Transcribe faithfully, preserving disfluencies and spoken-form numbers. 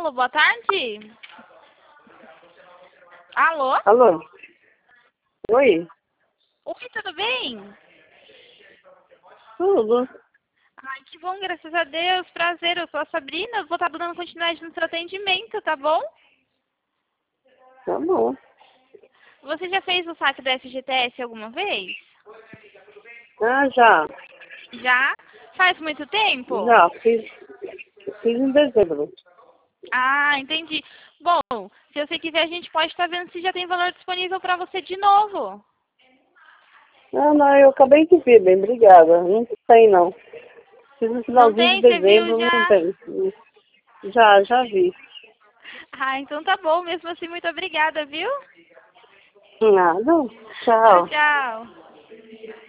Alô, boa tarde. Alô? Alô? Oi? Oi, tudo bem? Tudo? Ai, que bom, graças a Deus. Prazer, eu sou a Sabrina. Vou estar dando continuidade no seu atendimento, tá bom? Tá bom. Você já fez o saque do F G T S alguma vez? Ah, já. Já? Faz muito tempo? Já. Fiz, fiz em dezembro. Ah, entendi. Bom, se você quiser, a gente pode estar vendo se já tem valor disponível para você de novo. Não, não, eu acabei de ver, bem, obrigada. Não tem, não. Fiz no Não finalzinho de tem? Você viu dezembro, não já? tem. Já, já vi. Ah, então tá bom. Mesmo assim, muito obrigada, viu? Nada. Tchau, Tchau. tchau.